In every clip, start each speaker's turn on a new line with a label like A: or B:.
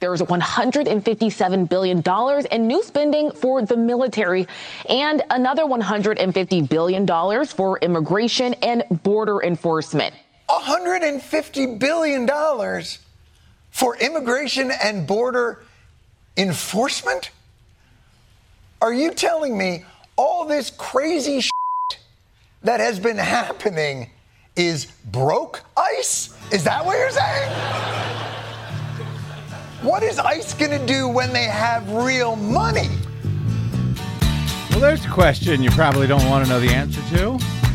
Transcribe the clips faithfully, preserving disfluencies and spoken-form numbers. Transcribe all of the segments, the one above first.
A: There's one hundred fifty-seven billion dollars in new spending for the military and another one hundred fifty billion dollars for immigration and border enforcement.
B: one hundred fifty billion dollars for immigration and border enforcement? Are you telling me all this crazy shit that has been happening is broke ICE? Is that what you're saying? What is ICE going to do when they have real money?
C: Well, there's a question you probably don't want to know the answer to.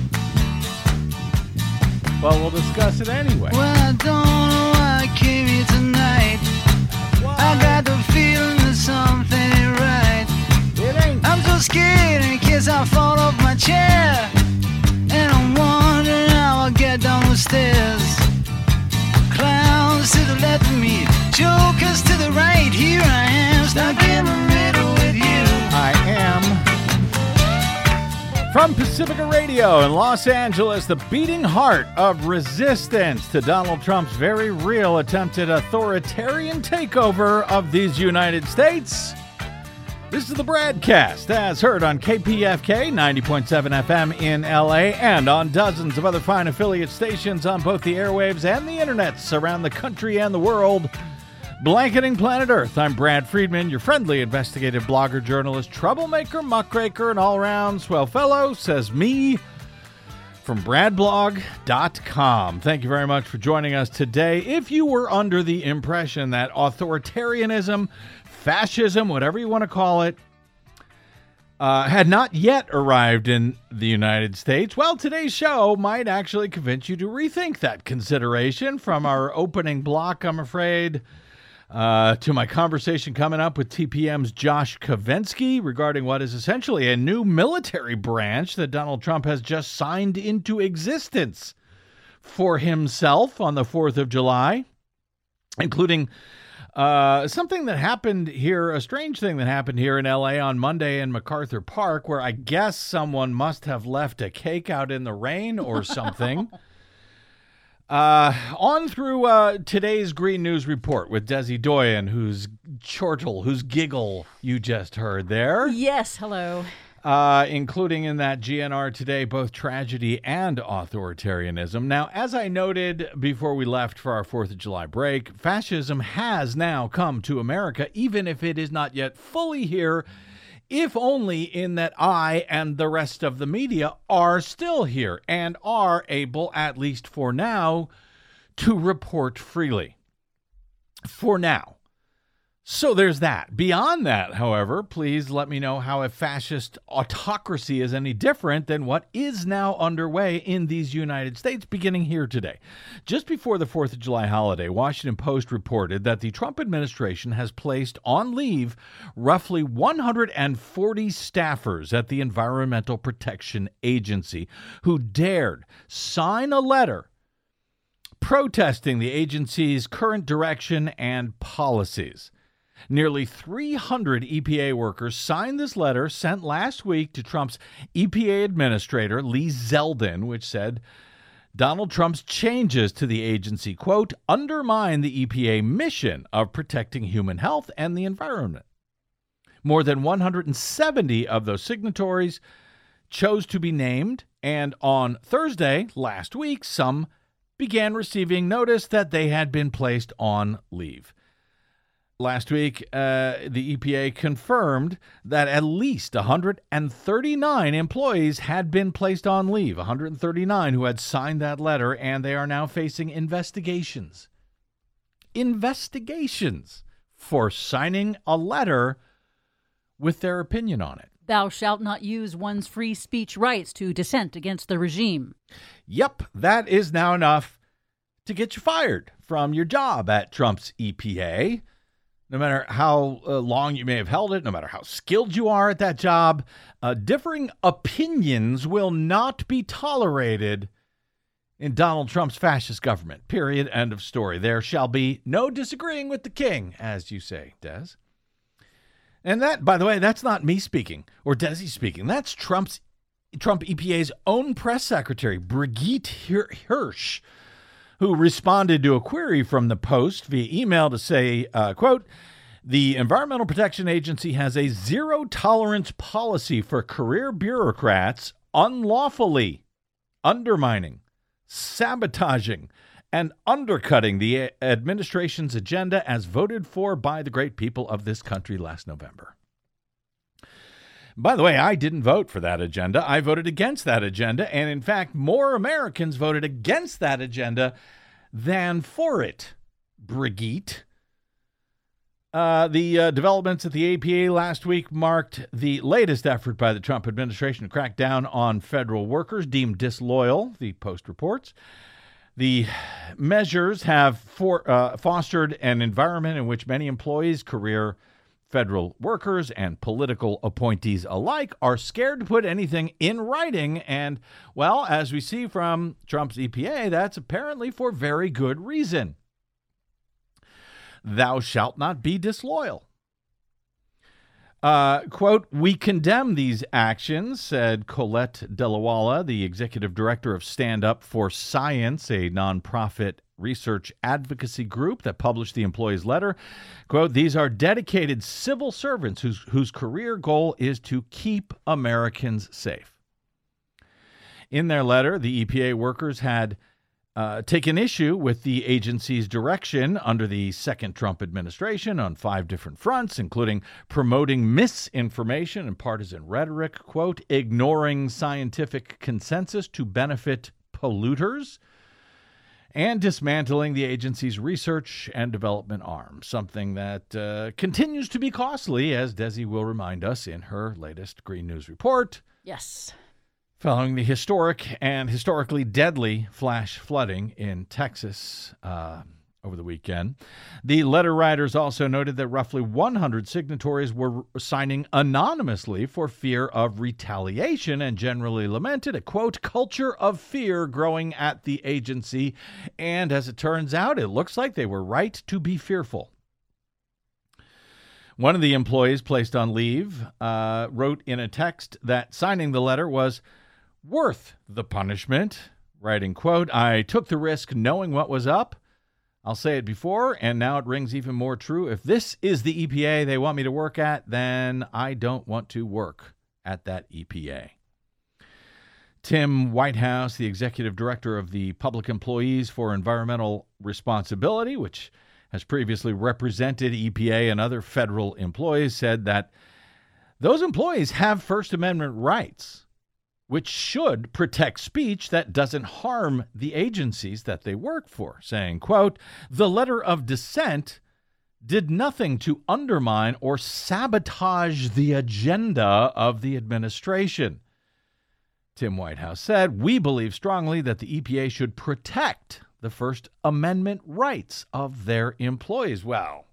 C: Well, we'll discuss it anyway.
D: Well, I don't know why I came here tonight. What? I got the feeling that something ain't right.
C: It ain't.
D: I'm so scared in case I fall off my chair. And I'm wondering how I'll get down the stairs. Clowns to the left of me, jokers to the right. Here I am, stuck in the middle with you.
C: I am from Pacifica Radio in Los Angeles, the beating heart of resistance to Donald Trump's very real attempted authoritarian takeover of these United States. This is the Bradcast, as heard on K P F K ninety point seven F M in L A and on dozens of other fine affiliate stations on both the airwaves and the internets around the country and the world. Blanketing planet Earth, I'm Brad Friedman, your friendly investigative blogger, journalist, troublemaker, muckraker, and all-around swell fellow, says me, from brad blog dot com. Thank you very much for joining us today. If you were under the impression that authoritarianism, fascism, whatever you want to call it, uh, had not yet arrived in the United States, well, today's show might actually convince you to rethink that consideration. From our opening block, I'm afraid, uh, to my conversation coming up with T P M's Josh Kovensky regarding what is essentially a new military branch that Donald Trump has just signed into existence for himself on the fourth of July, including Uh, something that happened here, a strange thing that happened here in L A on Monday in MacArthur Park, where I guess someone must have left a cake out in the rain or something. uh, on through uh, today's Green News Report with Desi Doyen, whose chortle, whose giggle you just heard there.
E: Yes, hello.
C: Uh, including in that G N R today, both tragedy and authoritarianism. Now, as I noted before we left for our fourth of July break, fascism has now come to America, even if it is not yet fully here, if only in that I and the rest of the media are still here and are able, at least for now, to report freely. For now. So there's that. Beyond that, however, please let me know how a fascist autocracy is any different than what is now underway in these United States, beginning here today. Just before the fourth of July holiday, Washington Post reported that the Trump administration has placed on leave roughly one hundred forty staffers at the Environmental Protection Agency who dared sign a letter protesting the agency's current direction and policies. Nearly three hundred E P A workers signed this letter sent last week to Trump's E P A administrator, Lee Zeldin, which said Donald Trump's changes to the agency, quote, undermine the E P A mission of protecting human health and the environment. More than one hundred seventy of those signatories chose to be named, and on Thursday last week, some began receiving notice that they had been placed on leave. Last week, uh, the E P A confirmed that at least one hundred thirty-nine employees had been placed on leave, one hundred thirty-nine who had signed that letter, and they are now facing investigations. Investigations for signing a letter with their opinion on it.
E: Thou shalt not use one's free speech rights to dissent against the regime.
C: Yep, that is now enough to get you fired from your job at Trump's E P A. No matter how uh, long you may have held it, no matter how skilled you are at that job, uh, differing opinions will not be tolerated in Donald Trump's fascist government. Period. End of story. There shall be no disagreeing with the king, as you say, Des. And that, by the way, that's not me speaking or Desi speaking. That's Trump's Trump E P A's own press secretary, Brigitte Hirsch, who responded to a query from the Post via email to say, uh, quote, the Environmental Protection Agency has a zero-tolerance policy for career bureaucrats unlawfully undermining, sabotaging, and undercutting the administration's agenda as voted for by the great people of this country last November. By the way, I didn't vote for that agenda. I voted against that agenda, and in fact, more Americans voted against that agenda than for it, Brigitte. Uh, the uh, developments at the A P A last week marked the latest effort by the Trump administration to crack down on federal workers deemed disloyal, the Post reports. The measures have for, uh, fostered an environment in which many employees, career federal workers, and political appointees alike are scared to put anything in writing. And, well, as we see from Trump's E P A, that's apparently for very good reason. Thou shalt not be disloyal. Uh, quote, we condemn these actions, said Colette Delawala, the executive director of Stand Up for Science, a nonprofit research advocacy group that published the employees' letter. Quote, these are dedicated civil servants whose, whose career goal is to keep Americans safe. In their letter, the E P A workers had Uh, taken issue with the agency's direction under the second Trump administration on five different fronts, including promoting misinformation and partisan rhetoric, quote, ignoring scientific consensus to benefit polluters, and dismantling the agency's research and development arm, something that uh, continues to be costly, as Desi will remind us in her latest Green News report.
E: Yes.
C: Following the historic and historically deadly flash flooding in Texas uh, over the weekend. The letter writers also noted that roughly one hundred signatories were signing anonymously for fear of retaliation and generally lamented a, quote, culture of fear growing at the agency. And as it turns out, it looks like they were right to be fearful. One of the employees placed on leave uh, wrote in a text that signing the letter was worth the punishment, writing, quote, I took the risk knowing what was up. I'll say it before, and now it rings even more true. If this is the E P A they want me to work at, then I don't want to work at that E P A. Tim Whitehouse, the executive director of the Public Employees for Environmental Responsibility, which has previously represented E P A and other federal employees, said that those employees have First Amendment rights, which should protect speech that doesn't harm the agencies that they work for, saying, quote, the letter of dissent did nothing to undermine or sabotage the agenda of the administration. Tim Whitehouse said, we believe strongly that the E P A should protect the First Amendment rights of their employees. Well,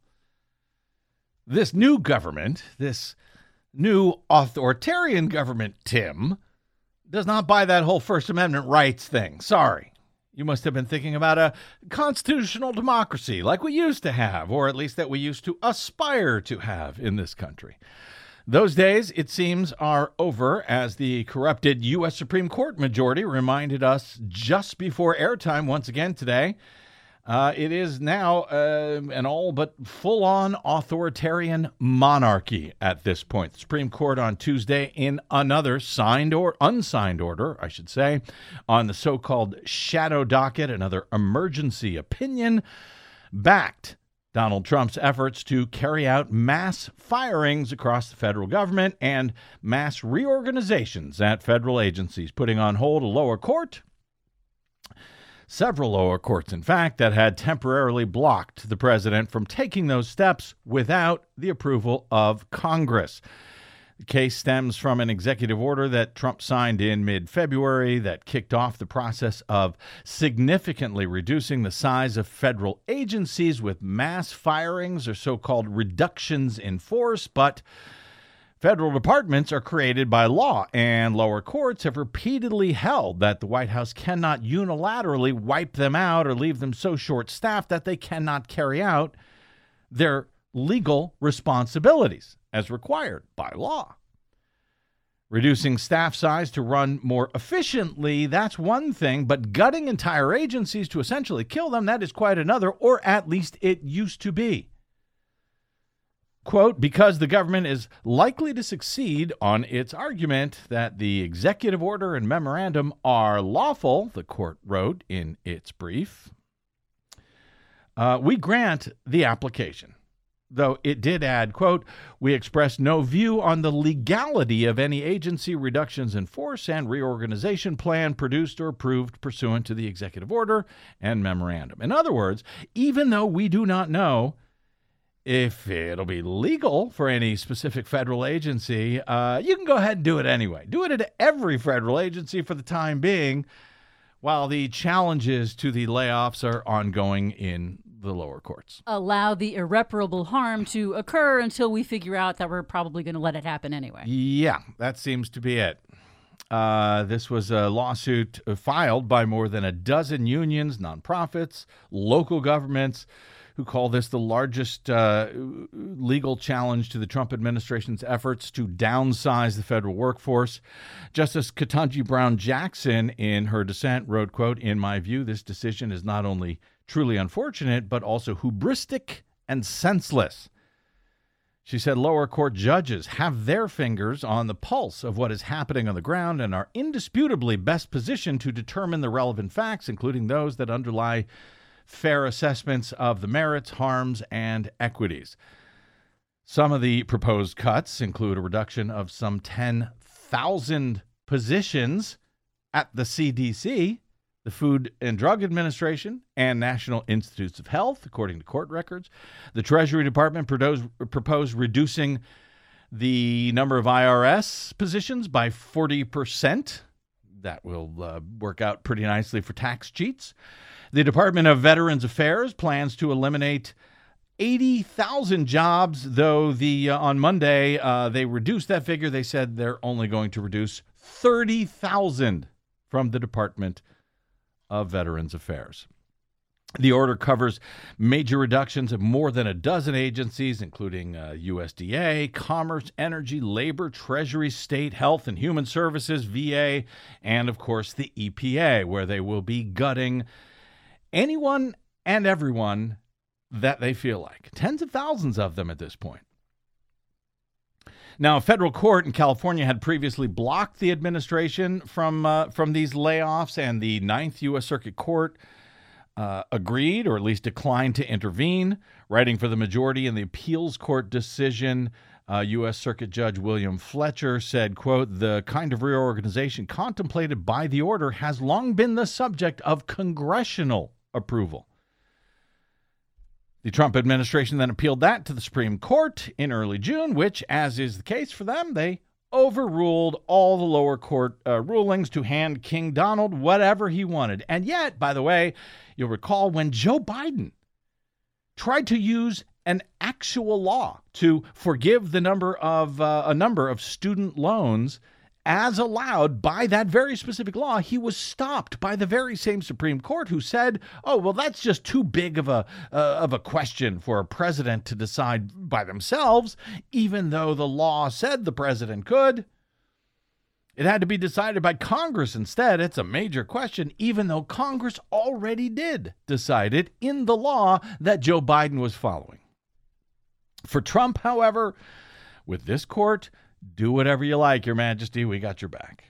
C: this new government, this new authoritarian government, Tim, does not buy that whole First Amendment rights thing. Sorry. You must have been thinking about a constitutional democracy like we used to have, or at least that we used to aspire to have in this country. Those days, it seems, are over, as the corrupted U S Supreme Court majority reminded us just before airtime once again today. Uh, it is now uh, an all but full-on authoritarian monarchy at this point. The Supreme Court on Tuesday, in another signed or unsigned order, I should say, on the so-called shadow docket, another emergency opinion, backed Donald Trump's efforts to carry out mass firings across the federal government and mass reorganizations at federal agencies, putting on hold a lower court. Several lower courts, in fact, that had temporarily blocked the president from taking those steps without the approval of Congress. The case stems from an executive order that Trump signed in mid-February that kicked off the process of significantly reducing the size of federal agencies with mass firings or so-called reductions in force, but federal departments are created by law, and lower courts have repeatedly held that the White House cannot unilaterally wipe them out or leave them so short-staffed that they cannot carry out their legal responsibilities as required by law. Reducing staff size to run more efficiently, that's one thing, but gutting entire agencies to essentially kill them, that is quite another, or at least it used to be. Quote, because the government is likely to succeed on its argument that the executive order and memorandum are lawful, the court wrote in its brief, uh, we grant the application. Though it did add, quote, we express no view on the legality of any agency reductions in force and reorganization plan produced or approved pursuant to the executive order and memorandum. In other words, even though we do not know if it'll be legal for any specific federal agency, uh, you can go ahead and do it anyway. Do it at every federal agency for the time being, while the challenges to the layoffs are ongoing in the lower courts.
E: Allow the irreparable harm to occur until we figure out that we're probably going to let it happen anyway.
C: Yeah, that seems to be it. Uh, this was a lawsuit filed by more than a dozen unions, nonprofits, local governments, who call this the largest uh, legal challenge to the Trump administration's efforts to downsize the federal workforce. Justice Ketanji Brown Jackson, in her dissent, wrote, quote, in my view, this decision is not only truly unfortunate, but also hubristic and senseless. She said lower court judges have their fingers on the pulse of what is happening on the ground and are indisputably best positioned to determine the relevant facts, including those that underlie fair assessments of the merits, harms, and equities. Some of the proposed cuts include a reduction of some ten thousand positions at the C D C, the Food and Drug Administration, and National Institutes of Health, according to court records. The Treasury Department proposed, proposed reducing the number of I R S positions by forty percent. That will uh, work out pretty nicely for tax cheats. The Department of Veterans Affairs plans to eliminate eighty thousand jobs, though the uh, on Monday uh, they reduced that figure. They said they're only going to reduce thirty thousand from the Department of Veterans Affairs. The order covers major reductions of more than a dozen agencies, including uh, U S D A, Commerce, Energy, Labor, Treasury, State, Health and Human Services, V A, and, of course, the E P A, where they will be gutting anyone and everyone that they feel like. Tens of thousands of them at this point. Now, a federal court in California had previously blocked the administration from uh, from these layoffs, and the Ninth U S Circuit Court uh, agreed, or at least declined to intervene. Writing for the majority in the appeals court decision, uh, U S Circuit Judge William Fletcher said, quote, the kind of reorganization contemplated by the order has long been the subject of congressional approval. The Trump administration then appealed that to the Supreme Court in early June, which, as is the case for them, they overruled all the lower court uh, rulings to hand King Donald whatever he wanted. And yet, by the way, you'll recall when Joe Biden tried to use an actual law to forgive the number of uh, a number of student loans as allowed by that very specific law, he was stopped by the very same Supreme Court, who said, oh, well, that's just too big of a uh, of a question for a president to decide by themselves, even though the law said the president could. It had to be decided by Congress instead. It's a major question, even though Congress already did decide it in the law that Joe Biden was following. For Trump, however, with this court, do whatever you like, Your Majesty. We got your back.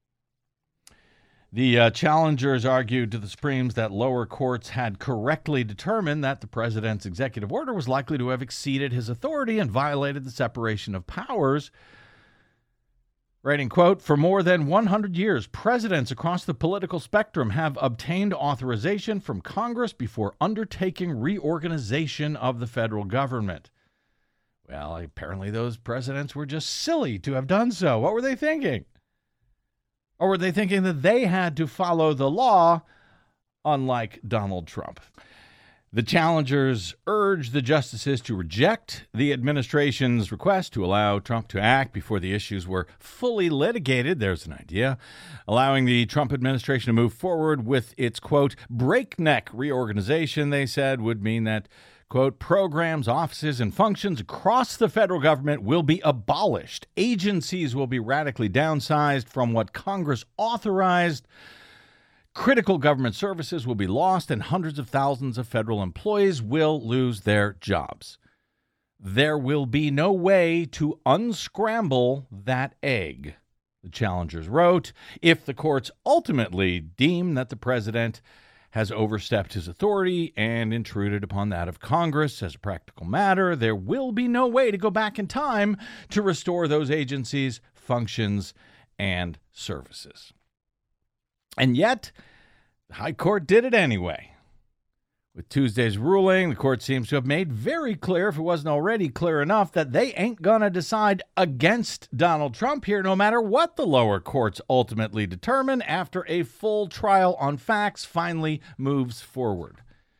C: The uh, challengers argued to the Supremes that lower courts had correctly determined that the president's executive order was likely to have exceeded his authority and violated the separation of powers. Writing, quote, for more than one hundred years, presidents across the political spectrum have obtained authorization from Congress before undertaking reorganization of the federal government. Well, apparently those presidents were just silly to have done so. What were they thinking? Or were they thinking that they had to follow the law, unlike Donald Trump? The challengers urged the justices to reject the administration's request to allow Trump to act before the issues were fully litigated. There's an idea. Allowing the Trump administration to move forward with its, quote, breakneck reorganization, they said, would mean that Quote, programs, offices, and functions across the federal government will be abolished. Agencies will be radically downsized from what Congress authorized. Critical government services will be lost, and hundreds of thousands of federal employees will lose their jobs. There will be no way to unscramble that egg, the challengers wrote. If the courts ultimately deem that the president has overstepped his authority and intruded upon that of Congress as a practical matter, there will be no way to go back in time to restore those agencies, functions, and services. And yet, the High Court did it anyway. With Tuesday's ruling, the court seems to have made very clear, if it wasn't already clear enough, that they ain't going to decide against Donald Trump here, no matter what the lower courts ultimately determine after a full trial on facts finally moves forward.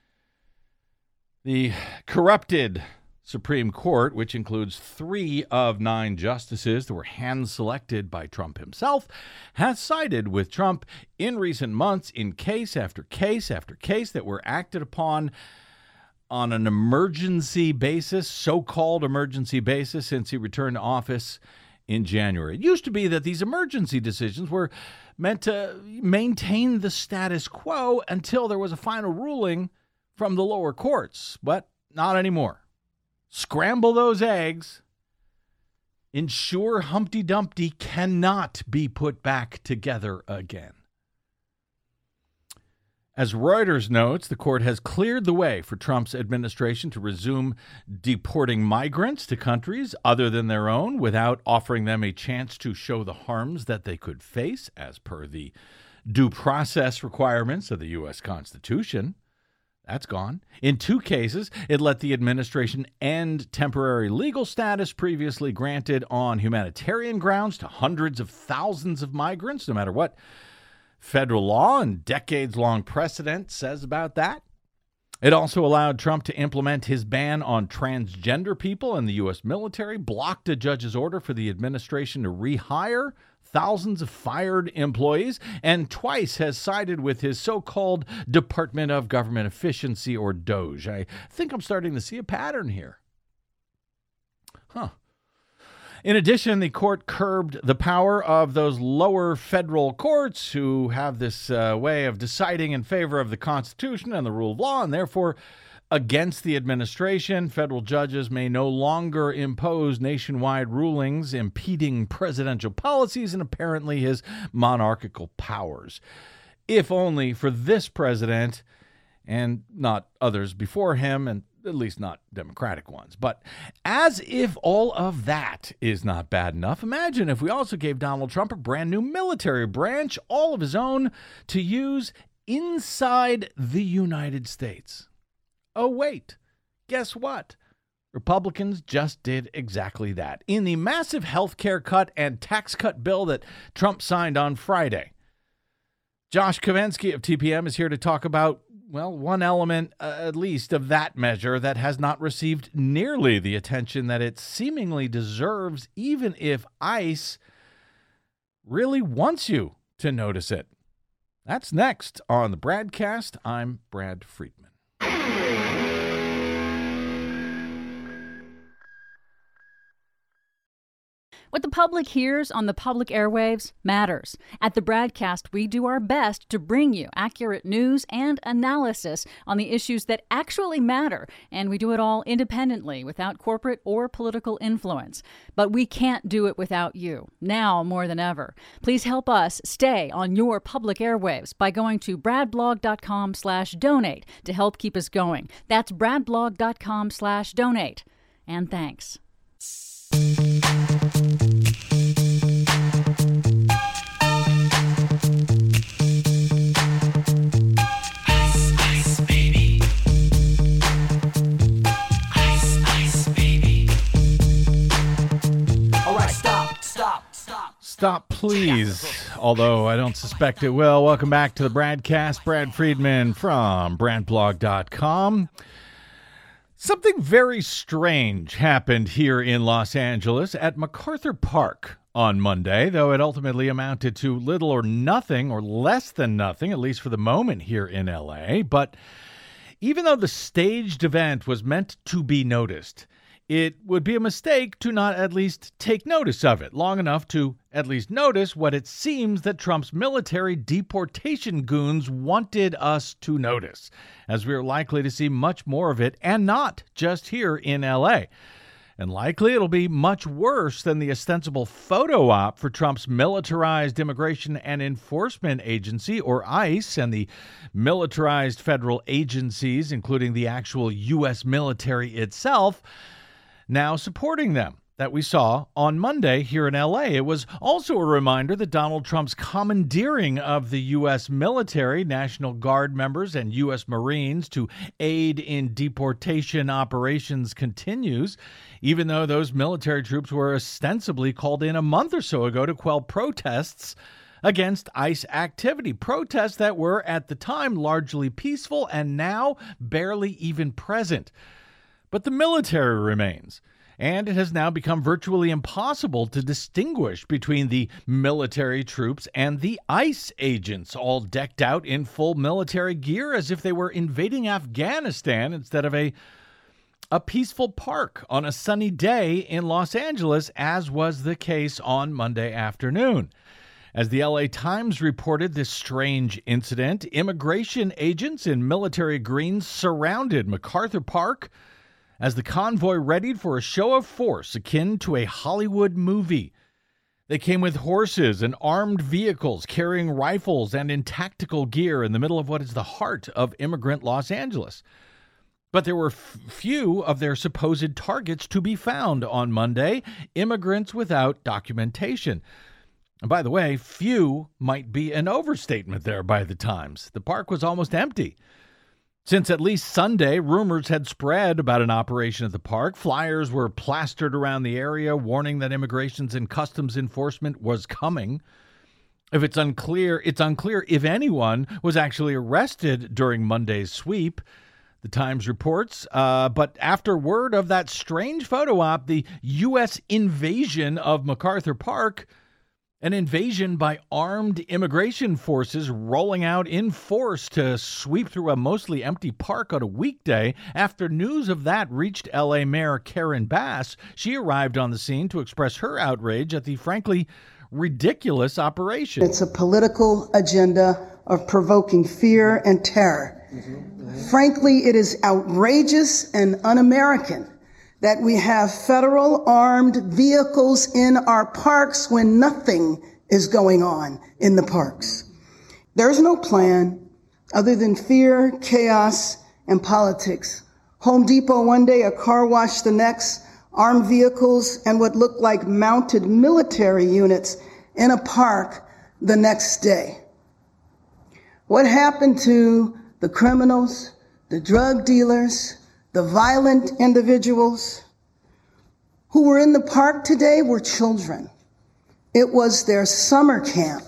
C: The corrupted Supreme Court, which includes three of nine justices that were hand-selected by Trump himself, has sided with Trump in recent months in case after case after case that were acted upon on an emergency basis, so-called emergency basis, since he returned to office in January. It used to be that these emergency decisions were meant to maintain the status quo until there was a final ruling from the lower courts, but not anymore. Scramble those eggs. Ensure Humpty Dumpty cannot be put back together again. As Reuters notes, the court has cleared the way for Trump's administration to resume deporting migrants to countries other than their own without offering them a chance to show the harms that they could face as per the due process requirements of the U S Constitution. That's gone. In two cases, it let the administration end temporary legal status previously granted on humanitarian grounds to hundreds of thousands of migrants, no matter what federal law and decades-long precedent says about that. It also allowed Trump to implement his ban on transgender people in the U S military, blocked a judge's order for the administration to rehire thousands of fired employees, and twice has sided with his so-called Department of Government Efficiency, or DOGE. I think I'm starting to see a pattern here. Huh. In addition, the court curbed the power of those lower federal courts who have this uh, way of deciding in favor of the Constitution and the rule of law, and therefore against the administration. Federal judges may no longer impose nationwide rulings impeding presidential policies and apparently his monarchical powers. If only for this president and not others before him, and at least not Democratic ones. But as if all of that is not bad enough, imagine if we also gave Donald Trump a brand new military branch, all of his own, to use inside the United States. Oh, wait, guess what? Republicans just did exactly that in the massive health care cut and tax cut bill that Trump signed on Friday. Josh Kovensky of T P M is here to talk about, well, one element, uh, at least, of that measure that has not received nearly the attention that it seemingly deserves, even if ICE really wants you to notice it. That's next on the Bradcast. I'm Brad Friedman.
E: What the public hears on the public airwaves matters. At the Bradcast, we do our best to bring you accurate news and analysis on the issues that actually matter, and we do it all independently, without corporate or political influence. But we can't do it without you, now more than ever. Please help us stay on your public airwaves by going to bradblog.com slash donate to help keep us going. That's bradblog.com slash donate. And thanks.
C: Stop, please. Although I don't suspect it will. Welcome back to the Bradcast. Brad Friedman from bradblog dot com. Something very strange happened here in Los Angeles at MacArthur Park on Monday, though it ultimately amounted to little or nothing, or less than nothing, at least for the moment here in L A. But Even though the staged event was meant to be noticed, it would be a mistake to not at least take notice of it long enough to at least notice what it seems that Trump's military deportation goons wanted us to notice, as we are likely to see much more of it, and not just here in L A. And likely it'll be much worse than the ostensible photo op for Trump's militarized Immigration and Enforcement Agency, or ICE, and the militarized federal agencies, including the actual U S military itself, now supporting them, that we saw on Monday here in L A. It was also a reminder that Donald Trump's commandeering of the U S military, National Guard members, and U S Marines to aid in deportation operations continues, even though those military troops were ostensibly called in a month or so ago to quell protests against ICE activity, protests that were at the time largely peaceful and now barely even present. But the military remains, and it has now become virtually impossible to distinguish between the military troops and the ICE agents, all decked out in full military gear as if they were invading Afghanistan instead of a, a peaceful park on a sunny day in Los Angeles, as was the case on Monday afternoon. As the L A Times reported this strange incident, immigration agents in military greens surrounded MacArthur Park as the convoy readied for a show of force akin to a Hollywood movie. They came with horses and armed vehicles, carrying rifles and in tactical gear in the middle of what is the heart of immigrant Los Angeles. But there were f- few of their supposed targets to be found on Monday, immigrants without documentation. And by the way, few might be an overstatement there by the Times. The park was almost empty. Since at least Sunday, rumors had spread about an operation at the park. Flyers were plastered around the area, warning that Immigration and Customs Enforcement was coming. If it's unclear, it's unclear if anyone was actually arrested during Monday's sweep, the Times reports. Uh, but after word of that strange photo op, the U S invasion of MacArthur Park, an invasion by armed immigration forces rolling out in force to sweep through a mostly empty park on a weekday. After news of that reached L A Mayor Karen Bass, she arrived on the scene to express her outrage at the frankly ridiculous operation.
F: It's a political agenda of provoking fear and terror. Mm-hmm. Frankly, it is outrageous and un-American that we have federal armed vehicles in our parks when nothing is going on in the parks. There's no plan other than fear, chaos, and politics. Home Depot one day, a car wash the next, armed vehicles and what looked like mounted military units in a park the next day. What happened to the criminals, the drug dealers, the violent individuals who were in the park today were children. It was their summer camp.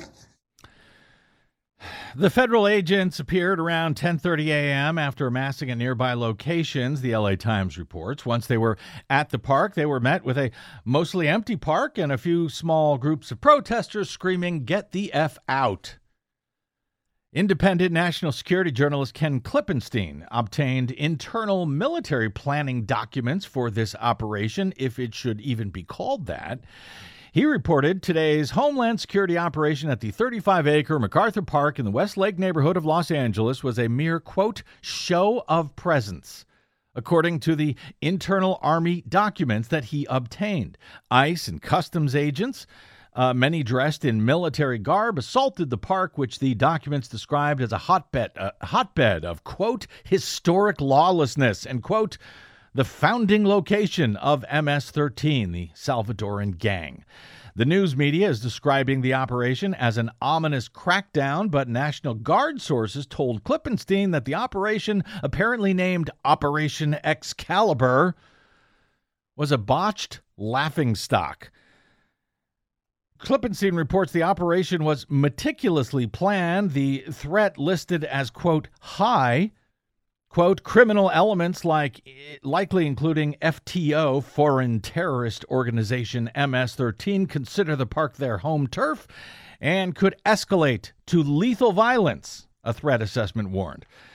C: The federal agents appeared around ten thirty a.m. after amassing at nearby locations, the L A Times reports. Once they were at the park, they were met with a mostly empty park and a few small groups of protesters screaming, "Get the F out." Independent national security journalist Ken Klippenstein obtained internal military planning documents for this operation, if it should even be called that. He reported today's Homeland Security operation at the thirty-five acre MacArthur Park in the Westlake neighborhood of Los Angeles was a mere, quote, show of presence, according to the internal Army documents that he obtained. ICE and customs agents, Uh, many dressed in military garb, assaulted the park, which the documents described as a hotbed, a hotbed of, quote, historic lawlessness and, quote, the founding location of M S thirteen, the Salvadoran gang. The news media is describing the operation as an ominous crackdown, but National Guard sources told Klippenstein that the operation, apparently named Operation Excalibur, was a botched laughingstock. Klippenstein reports the operation was meticulously planned, the threat listed as, quote, high, quote, criminal elements like likely including F T O, Foreign Terrorist Organization M S thirteen, consider the park their home turf and could escalate to lethal violence, a threat assessment warned.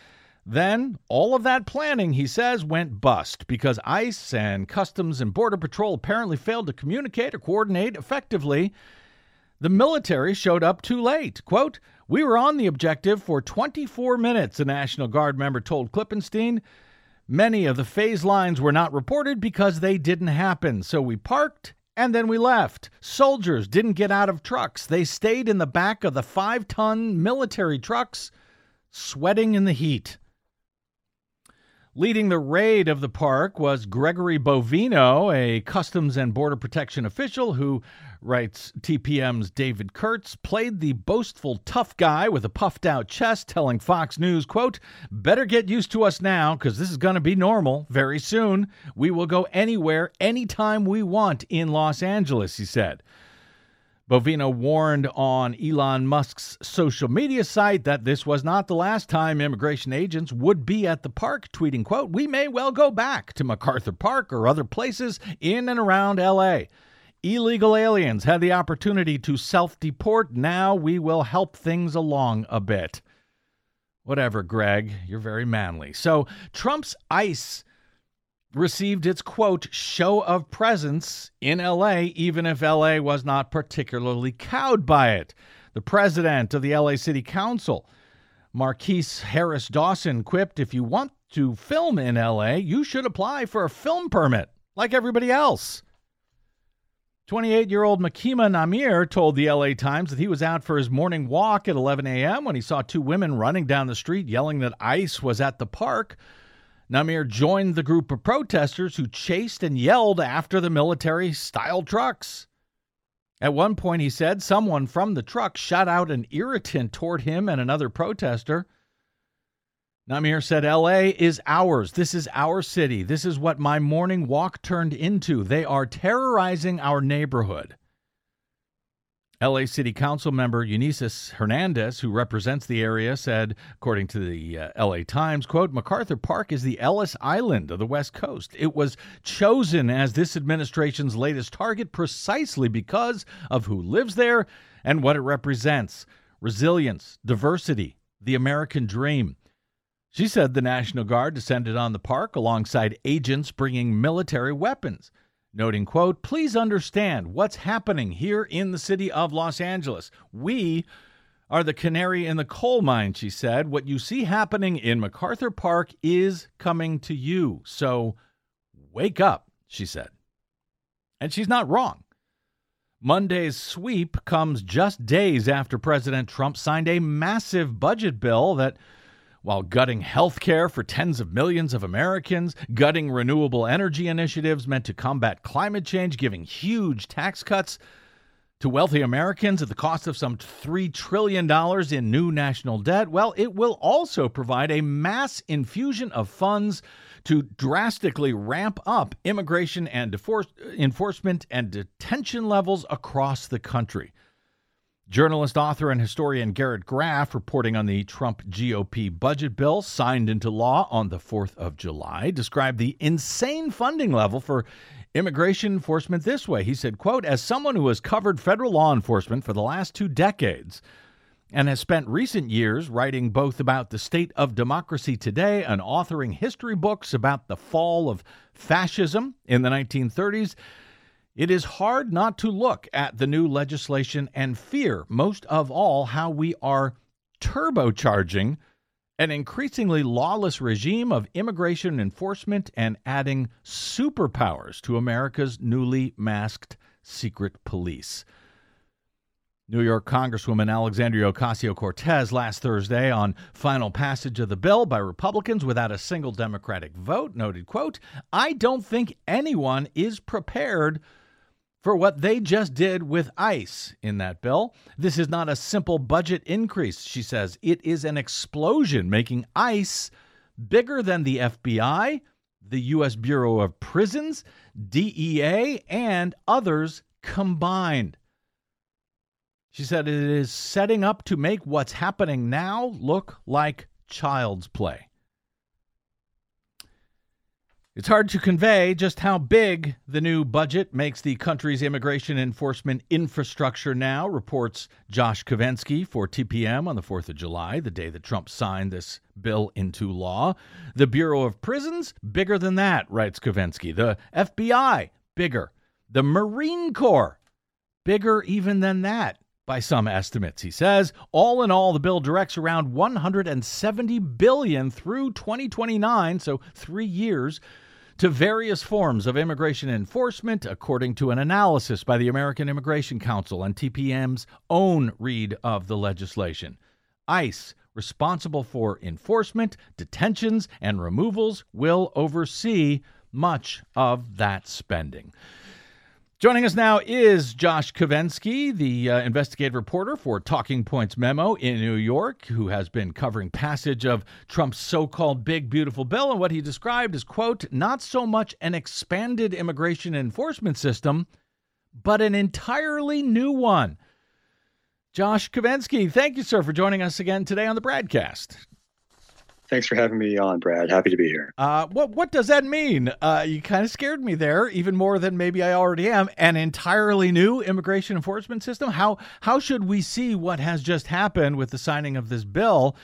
C: Then all of that planning, he says, went bust because ICE and Customs and Border Patrol apparently failed to communicate or coordinate effectively. The military showed up too late. Quote, "We were on the objective for twenty-four minutes, a National Guard member told Klippenstein. Many of the phase lines were not reported because they didn't happen. So we parked and then we left. Soldiers didn't get out of trucks. They stayed in the back of the five-ton military trucks, sweating in the heat." Leading the raid of the park was Gregory Bovino, a Customs and Border Protection official who, writes T P M's David Kurtz, played the boastful tough guy with a puffed-out chest, telling Fox News, quote, "Better get used to us now because this is going to be normal very soon. We will go anywhere, anytime we want in Los Angeles," he said. Bovino warned on Elon Musk's social media site that this was not the last time immigration agents would be at the park, tweeting, quote, "We may well go back to MacArthur Park or other places in and around L A. Illegal aliens had the opportunity to self-deport. Now we will help things along a bit." Whatever, Greg. You're very manly. So Trump's ICE received its, quote, "show of presence" in L A, even if L A was not particularly cowed by it. The president of the L A City Council, Marquise Harris Dawson, quipped, "If you want to film in L A, you should apply for a film permit like everybody else." twenty-eight-year-old Makima Namir told the L A Times that he was out for his morning walk at eleven a.m. when he saw two women running down the street yelling that ICE was at the park. Namir joined the group of protesters who chased and yelled after the military-style trucks. At one point, he said, someone from the truck shot out an irritant toward him and another protester. Namir said, "L A is ours. This is our city. This is what my morning walk turned into. They are terrorizing our neighborhood." L A City Council member Eunice Hernandez, who represents the area, said, according to the uh, L A Times, quote, "MacArthur Park is the Ellis Island of the West Coast. It was chosen as this administration's latest target precisely because of who lives there and what it represents: resilience, diversity, the American dream." She said the National Guard descended on the park alongside agents bringing military weapons, noting, quote, "Please understand what's happening here in the city of Los Angeles. We are the canary in the coal mine," she said. "What you see happening in MacArthur Park is coming to you. So wake up," she said. And she's not wrong. Monday's sweep comes just days after President Trump signed a massive budget bill that, while gutting health care for tens of millions of Americans, gutting renewable energy initiatives meant to combat climate change, giving huge tax cuts to wealthy Americans at the cost of some three trillion dollars in new national debt, well, it will also provide a mass infusion of funds to drastically ramp up immigration and defor- enforcement and detention levels across the country. Journalist, author, and historian Garrett Graff, reporting on the Trump G O P budget bill signed into law on the fourth of July, described the insane funding level for immigration enforcement this way. He said, quote, "As someone who has covered federal law enforcement for the last two decades and has spent recent years writing both about the state of democracy today and authoring history books about the fall of fascism in the nineteen thirties, it is hard not to look at the new legislation and fear, most of all, how we are turbocharging an increasingly lawless regime of immigration enforcement and adding superpowers to America's newly masked secret police." New York Congresswoman Alexandria Ocasio-Cortez last Thursday, on final passage of the bill by Republicans without a single Democratic vote, noted, quote, "I don't think anyone is prepared for what they just did with ICE in that bill. This is not a simple budget increase," she says. "It is an explosion, making ICE bigger than the F B I, the U S Bureau of Prisons, D E A, and others combined." She said it is setting up to make what's happening now look like child's play. It's hard to convey just how big the new budget makes the country's immigration enforcement infrastructure now, reports Josh Kovensky for T P M on the fourth of July, the day that Trump signed this bill into law. The Bureau of Prisons, bigger than that, writes Kovensky. The F B I, bigger. The Marine Corps, bigger even than that by some estimates, he says. All in all, the bill directs around one hundred seventy billion dollars through twenty twenty-nine, so three years, to various forms of immigration enforcement, according to an analysis by the American Immigration Council and T P M's own read of the legislation. ICE, responsible for enforcement, detentions, and removals, will oversee much of that spending. Joining us now is Josh Kovensky, the uh, investigative reporter for Talking Points Memo in New York, who has been covering passage of Trump's so-called big, beautiful bill and what he described as, quote, not so much an expanded immigration enforcement system, but an entirely new one. Josh Kovensky, thank you, sir, for joining us again today on the Bradcast.
G: Thanks for having me on, Brad. Happy to be here.
C: Uh, what what does that mean? Uh, you kind of scared me there, even more than maybe I already am. An entirely new immigration enforcement system? How how should we see what has just happened with the signing of this bill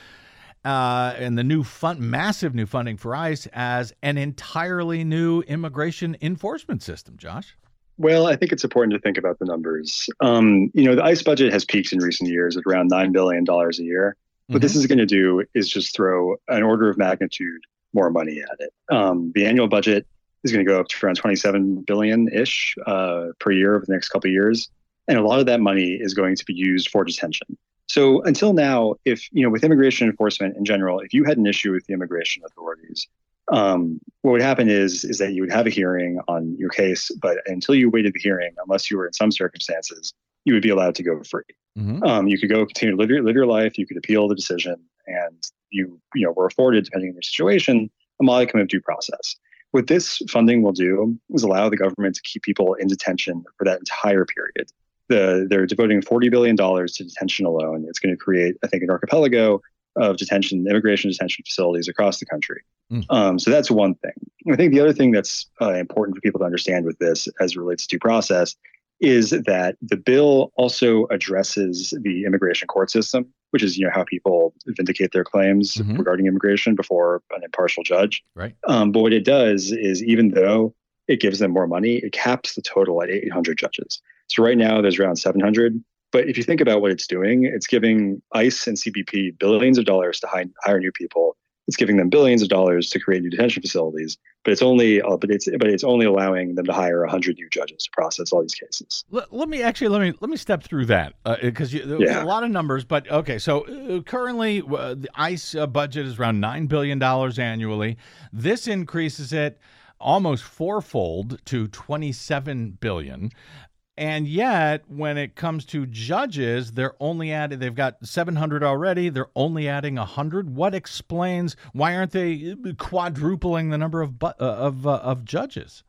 C: uh, and the new fund, massive new funding for ICE as an entirely new immigration enforcement system, Josh?
G: Well, I think it's important to think about the numbers. Um, you know, the ICE budget has peaked in recent years at around nine billion dollars a year. What mm-hmm. this is going to do is just throw an order of magnitude more money at it. Um, the annual budget is going to go up to around twenty-seven billion dollars ish uh, per year over the next couple of years. And a lot of that money is going to be used for detention. So until now, if, you know, with immigration enforcement in general, if you had an issue with the immigration authorities, um, what would happen is, is that you would have a hearing on your case. But until you waited the hearing, unless you were in some circumstances, you would be allowed to go free. Mm-hmm. Um, you could go continue to live your, live your life. You could appeal the decision, and you you know were afforded, depending on your situation, a modicum of due process. What this funding will do is allow the government to keep people in detention for that entire period. The, they're devoting forty billion dollars to detention alone. It's going to create, I think, an archipelago of detention, immigration detention facilities across the country. Mm. Um, so that's one thing. I think the other thing that's uh, important for people to understand with this, as it relates to due process, is that the bill also addresses the immigration court system, which is, you know, how people vindicate their claims mm-hmm. regarding immigration before an impartial judge.
C: Right.
G: Um, but what it does is, even though it gives them more money, it caps the total at eight hundred judges. So right now there's around seven hundred. But if you think about what it's doing, it's giving ICE and C B P billions of dollars to hire, hire new people. It's giving them billions of dollars to create new detention facilities, but it's only uh, but it's but it's only allowing them to hire one hundred new judges to process all these cases.
C: Let, let me actually let me let me step through that because uh, there's yeah. a lot of numbers. But okay, so uh, currently uh, the ICE uh, budget is around nine billion dollars annually. This increases it almost fourfold to twenty-seven billion dollars. And yet, when it comes to judges, they're only adding, they've got seven hundred already. They're only adding one hundred. What explains, why aren't they quadrupling the number of uh, of uh, of judges?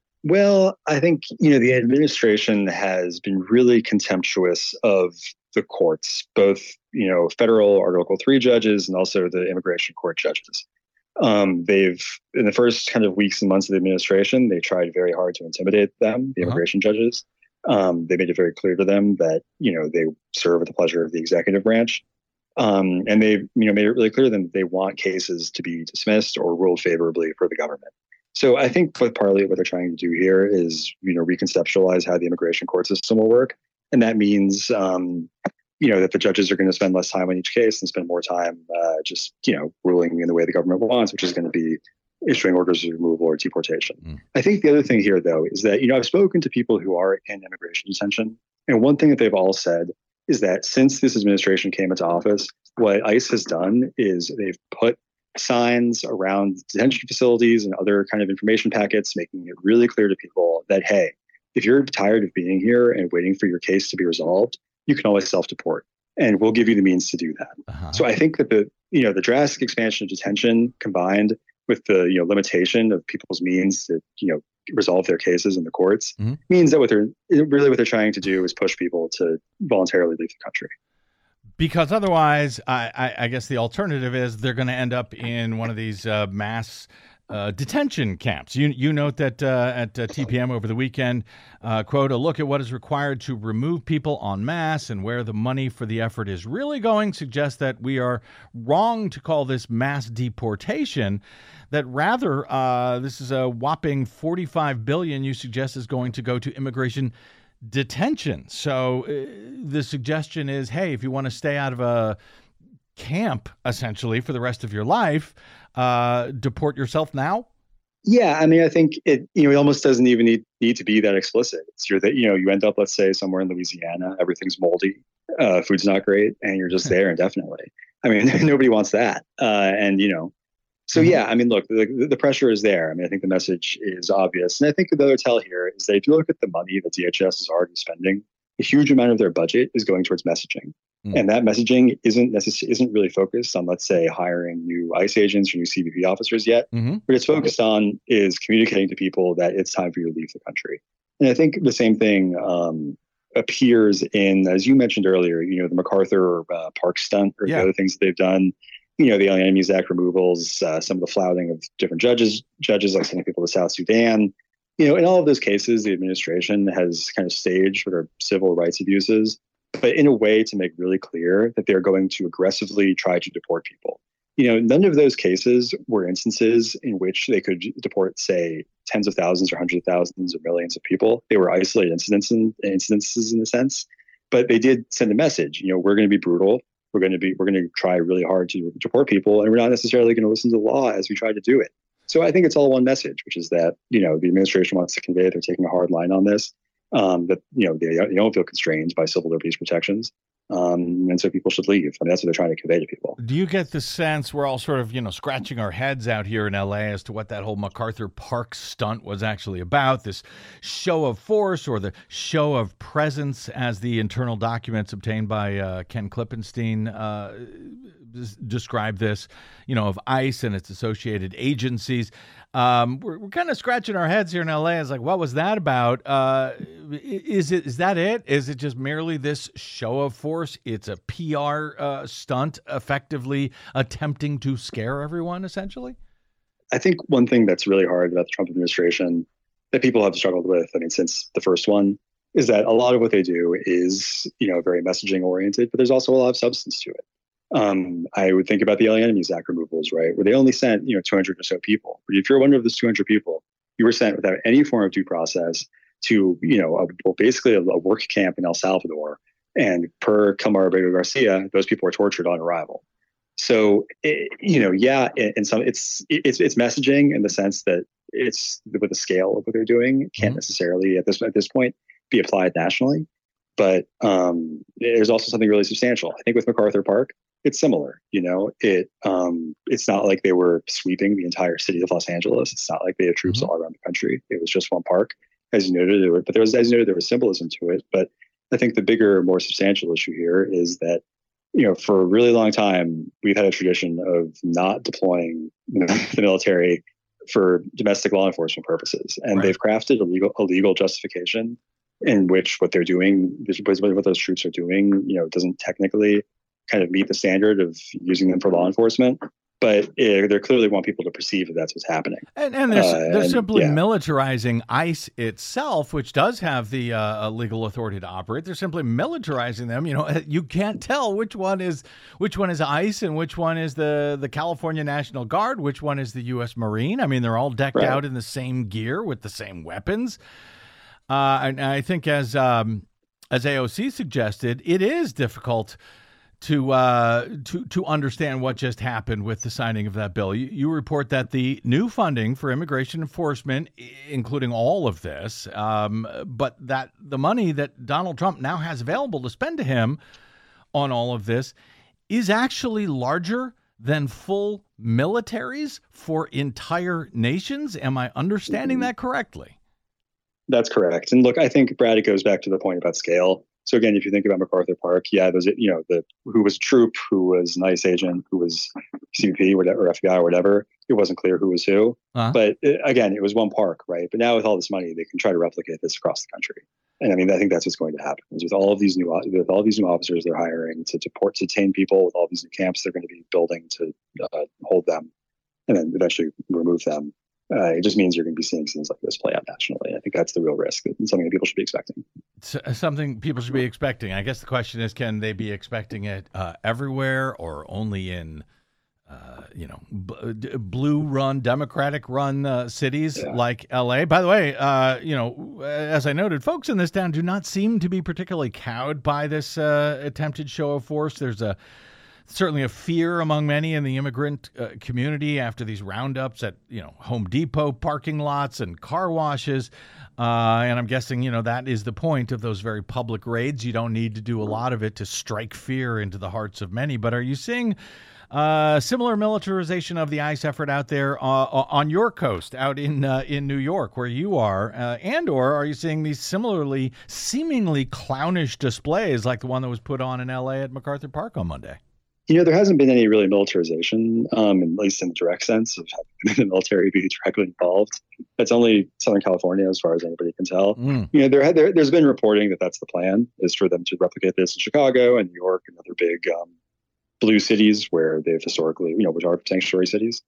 G: Well, I think, you know, the administration has been really contemptuous of the courts, both, you know, federal Article three judges and also the immigration court judges. Um, they've, in the first kind of weeks and months of the administration, they tried very hard to intimidate them, the immigration uh-huh. judges. Um, they made it very clear to them that, you know, they serve at the pleasure of the executive branch. Um, and they, you know, made it really clear to them that they want cases to be dismissed or ruled favorably for the government. So I think what partly what they're trying to do here is, you know, reconceptualize how the immigration court system will work. And that means, um, you know, that the judges are going to spend less time on each case and spend more time uh, just, you know, ruling in the way the government wants, which is going to be issuing orders of removal or deportation. Mm. I think the other thing here, though, is that, you know, I've spoken to people who are in immigration detention. And one thing that they've all said is that since this administration came into office, what ICE has done is they've put signs around detention facilities and other kind of information packets, making it really clear to people that, hey, if you're tired of being here and waiting for your case to be resolved, you can always self-deport, and we'll give you the means to do that. Uh-huh. So I think that the, you know, the drastic expansion of detention combined with the, you know, limitation of people's means to, you know, resolve their cases in the courts mm-hmm. means that what they're really what they're trying to do is push people to voluntarily leave the country.
C: Because otherwise, I, I, I guess the alternative is they're going to end up in one of these uh, mass uh, detention camps. You you note that uh, at uh, T P M over the weekend, uh, quote, a look at what is required to remove people en masse and where the money for the effort is really going suggests that we are wrong to call this mass deportation, that rather uh, this is a whopping forty-five billion dollars you suggest is going to go to immigration detention. So uh, the suggestion is, hey, if you want to stay out of a camp, essentially, for the rest of your life, uh, deport yourself now?
G: Yeah, I mean, I think it, you know, it almost doesn't even need, need to be that explicit. It's your, that, you know, you end up, let's say, somewhere in Louisiana, everything's moldy, uh, food's not great, and you're just there indefinitely. I mean, nobody wants that. Uh, and, you know, so yeah, I mean, look, the, the pressure is there. I mean, I think the message is obvious. And I think the other tell here is that if you look at the money that D H S is already spending, a huge amount of their budget is going towards messaging. Mm. And that messaging isn't necessarily isn't really focused on, let's say, hiring new ICE agents or new C B P officers yet. Mm-hmm. What it's focused on is communicating to people that it's time for you to leave the country. And I think the same thing um, appears in, as you mentioned earlier, you know, the MacArthur uh, Park stunt or yeah. the other things that they've done. You know, the Alien Enemies Act removals, uh, some of the flouting of different judges, judges like sending people to South Sudan. You know, in all of those cases, the administration has kind of staged what are civil rights abuses, but in a way to make really clear that they're going to aggressively try to deport people. You know, none of those cases were instances in which they could deport, say, tens of thousands or hundreds of thousands or millions of people. They were isolated incidents in, incidences in a sense, but they did send a message. You know, we're going to be brutal. We're going to be, we're going to try really hard to deport people, and we're not necessarily going to listen to the law as we try to do it. So I think it's all one message, which is that, you know, the administration wants to convey they're taking a hard line on this, um, that, you know, they, they don't feel constrained by civil liberties protections. Um, and so people should leave. I mean, that's what they're trying to convey to people.
C: Do you get the sense we're all sort of, you know, scratching our heads out here in L A as to what that whole MacArthur Park stunt was actually about? This show of force, or the show of presence, as the internal documents obtained by uh, Ken Klippenstein uh, describe this, you know, of ICE and its associated agencies. Um, we're we're kind of scratching our heads here in L A. It's like, what was that about? Uh, is it is that it? Is it just merely this show of force? It's a P R uh, stunt, effectively attempting to scare everyone, essentially?
G: I think one thing that's really hard about the Trump administration that people have struggled with, I mean, since the first one, is that a lot of what they do is, you know, very messaging oriented, but there's also a lot of substance to it. Um, I would think about the Alien Enemies Act removals, right, where they only sent, you know, two hundred or so people. But if you're one of those two hundred people, you were sent without any form of due process to, you know, a, well, basically a, a work camp in El Salvador. And per Kilmar Abrego Garcia, those people were tortured on arrival. So, it, you know, yeah, and some it's it's it's messaging in the sense that it's with the scale of what they're doing can't mm-hmm. necessarily at this at this point be applied nationally. But um, there's also something really substantial. I think with MacArthur Park, it's similar. You know, it um, it's not like they were sweeping the entire city of Los Angeles. It's not like they had troops mm-hmm. all around the country. It was just one park, as you noted. It, but there was, as you noted, there was symbolism to it. But I think the bigger, more substantial issue here is that, you know, for a really long time, we've had a tradition of not deploying the military for domestic law enforcement purposes, and right. they've crafted a legal a legal justification in which what they're doing, what those troops are doing, you know, doesn't technically kind of meet the standard of using them for law enforcement. But it, they clearly want people to perceive that that's what's happening.
C: And, and they're, uh, they're
G: and,
C: simply
G: yeah.
C: militarizing ICE itself, which does have the uh, legal authority to operate. They're simply militarizing them. You know, you can't tell which one is which one is ICE and which one is the, the California National Guard, which one is the U S Marine. I mean, they're all decked right. out in the same gear with the same weapons. Uh, and I think, as um, as A O C suggested, it is difficult to uh, to to understand what just happened with the signing of that bill. You, you report that the new funding for immigration enforcement, including all of this, um, but that the money that Donald Trump now has available to spend to him on all of this is actually larger than full militaries for entire nations. Am I understanding that correctly?
G: That's correct. And look, I think, Brad, it goes back to the point about scale. So again, if you think about MacArthur Park, yeah, there's, you know, the who was a troop, who was an ICE agent, who was C B P or, or F B I or whatever. It wasn't clear who was who. Uh-huh. But it, again, it was one park, right? But now with all this money, they can try to replicate this across the country. And I mean, I think that's what's going to happen. Is with all of these new with all these new officers they're hiring to deport, to detain people, with all these new camps they're going to be building to uh, hold them. and then eventually remove them, uh, it just means you're going to be seeing things like this play out nationally. I think that's the real risk. It's something that people should be expecting.
C: It's something people should be expecting. I guess the question is, can they be expecting it uh, everywhere or only in, uh, you know, b- blue-run, Democratic-run uh, cities yeah. like L A? By the way, uh, you know, as I noted, folks in this town do not seem to be particularly cowed by this uh, attempted show of force. There's a certainly a fear among many in the immigrant uh, community after these roundups at, you know, Home Depot parking lots and car washes. Uh, and I'm guessing, you know, that is the point of those very public raids. You don't need to do a lot of it to strike fear into the hearts of many. But are you seeing uh, similar militarization of the ICE effort out there uh, on your coast, out in uh, in New York, where you are? Uh, and or are you seeing these similarly seemingly clownish displays like the one that was put on in L A at MacArthur Park on Monday?
G: You know, there hasn't been any really militarization, um, at least in the direct sense of having the military be directly involved. It's only Southern California, as far as anybody can tell. Mm. You know, there, there, there's been reporting that that's the plan, is for them to replicate this in Chicago and New York and other big um, blue cities where they've historically, you know, which are sanctuary cities.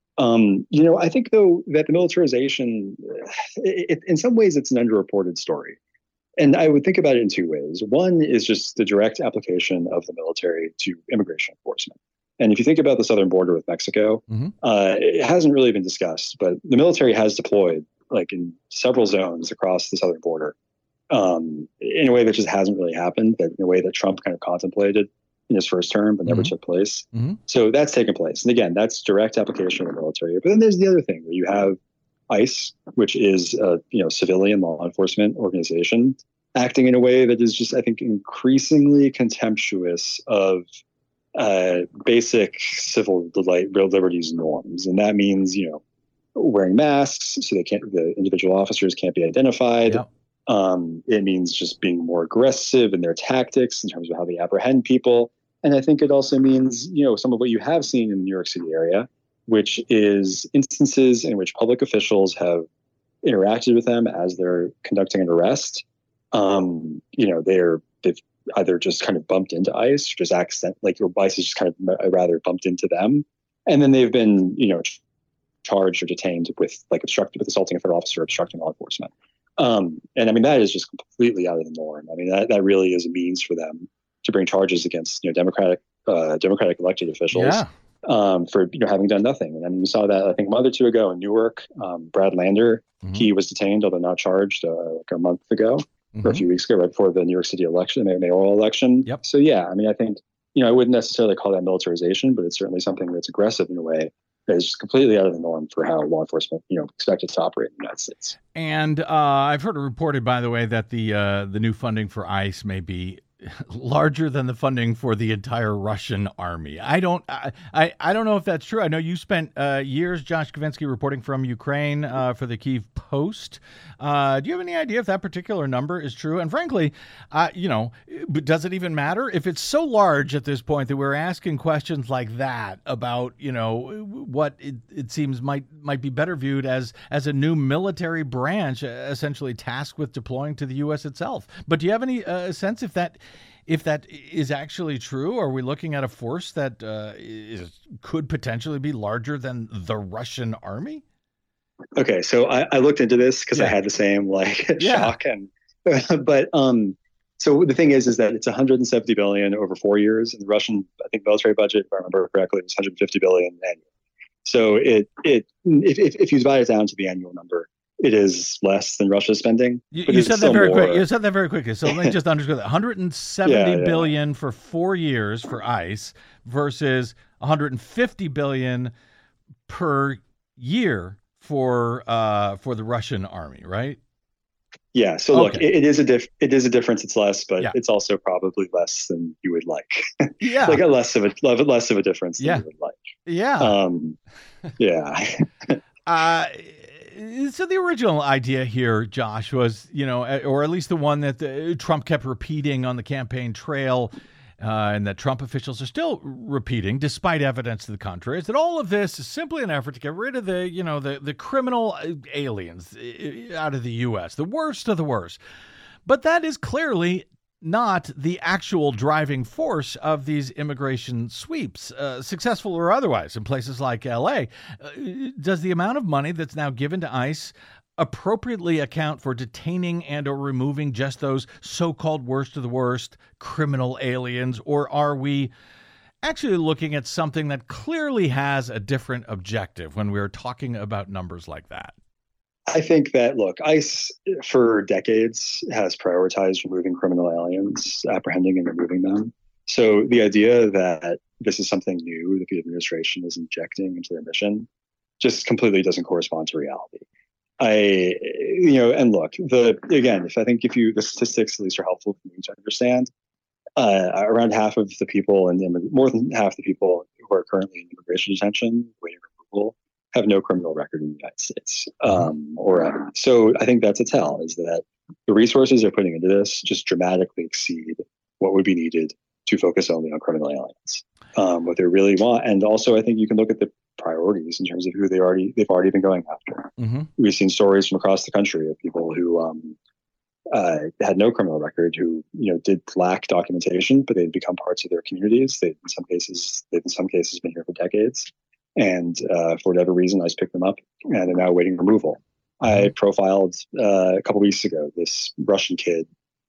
G: Um, you know, I think, though, that the militarization, it, it, in some ways, it's an underreported story. And I would think about it in two ways. One is just the direct application of the military to immigration enforcement. And if you think about the southern border with Mexico, mm-hmm. uh, it hasn't really been discussed, but the military has deployed like in several zones across the southern border um, in a way that just hasn't really happened, but in a way that Trump kind of contemplated in his first term, but never mm-hmm. took place. Mm-hmm. So that's taken place. And again, that's direct application of the military. But then there's the other thing where you have ICE, which is a you know civilian law enforcement organization, acting in a way that is just, I think, increasingly contemptuous of uh, basic civil liberties norms, and that means you know wearing masks so they can't, the individual officers can't be identified. Yep. Um, it means just being more aggressive in their tactics in terms of how they apprehend people, and I think it also means you know some of what you have seen in the New York City area, which is instances in which public officials have interacted with them as they're conducting an arrest. Um, you know, they're, they've either just kind of bumped into ICE or just accident, like your ICE has just kind of rather bumped into them. And then they've been, you know, charged or detained with like obstructing, with assaulting a federal officer, obstructing law enforcement. Um, and I mean, that is just completely out of the norm. I mean, that, that really is a means for them to bring charges against, you know, Democratic, uh, Democratic elected officials. Yeah. Um, for you know having done nothing. And I mean, we saw that I think a month or two ago in Newark. Um, Brad Lander, mm-hmm. he was detained, although not charged, uh, like a month ago mm-hmm. or a few weeks ago, right before the New York City election, the mayoral election. Yep. So yeah, I mean, I think you know I wouldn't necessarily call that militarization, but it's certainly something that's aggressive in a way that is just completely out of the norm for how law enforcement you know expected to operate in the United States.
C: And uh, I've heard it reported, by the way, that the uh, the new funding for ICE may be larger than the funding for the entire Russian army. I don't, I, I, I don't know if that's true. I know you spent uh, years, Josh Kavinsky, reporting from Ukraine uh, for the Kyiv Post. Uh, do you have any idea if that particular number is true? And frankly, uh, you know, does it even matter if it's so large at this point that we're asking questions like that about, you know, what it, it seems might might be better viewed as as a new military branch, essentially tasked with deploying to the U S itself. But do you have any uh, sense if that If that is actually true? Are we looking at a force that uh, is, could potentially be larger than the Russian army?
G: Okay, so I, I looked into this because yeah. I had the same like yeah. shock, and but um, so the thing is, is that it's one hundred seventy billion over four years, and the Russian, I think, military budget, if I remember correctly, was one hundred fifty billion annually. So it it if if, if you divide it down to the annual number, it is less than Russia's spending.
C: You, you said that very quick. You said that very quickly. So let me just underscore that: one hundred seventy yeah, yeah. billion for four years for ICE versus one hundred fifty billion per year for uh, for the Russian army, right?
G: Yeah. So look, okay. it, it is a diff- it is a difference. It's less, but yeah. it's also probably less than you would like. Yeah. like a less of a less of a difference than yeah. you would like.
C: Yeah.
G: Um, yeah.
C: uh. So the original idea here, Josh, was, you know, or at least the one that the, Trump kept repeating on the campaign trail, uh, and that Trump officials are still repeating, despite evidence to the contrary, is that all of this is simply an effort to get rid of the, you know, the, the criminal aliens out of the U S, the worst of the worst. But that is clearly not the actual driving force of these immigration sweeps, uh, successful or otherwise, in places like L A. Uh, does the amount of money that's now given to ICE appropriately account for detaining and or removing just those so-called worst of the worst criminal aliens, or are we actually looking at something that clearly has a different objective when we're talking about numbers like that?
G: I think that, look, ICE for decades has prioritized removing criminal aliens, apprehending and removing them. So the idea that this is something new that the administration is injecting into their mission just completely doesn't correspond to reality. I, you know, and look, the again, if I think if you, the statistics at least are helpful for me to understand, uh, around half of the people and more than half the people who are currently in immigration detention, waiting removal, have no criminal record in the United States. Um, or uh, so I think that's a tell, is that the resources they're putting into this just dramatically exceed what would be needed to focus only on criminal aliens. Um, what they really want, and also I think you can look at the priorities in terms of who they already they've already been going after. Mm-hmm. We've seen stories from across the country of people who um, uh, had no criminal record, who you know did lack documentation, but they'd become parts of their communities. They, in some cases, they've in some cases been here for decades. And uh, for whatever reason, ICE picked them up, and they're now awaiting removal. I profiled uh, a couple weeks ago this Russian kid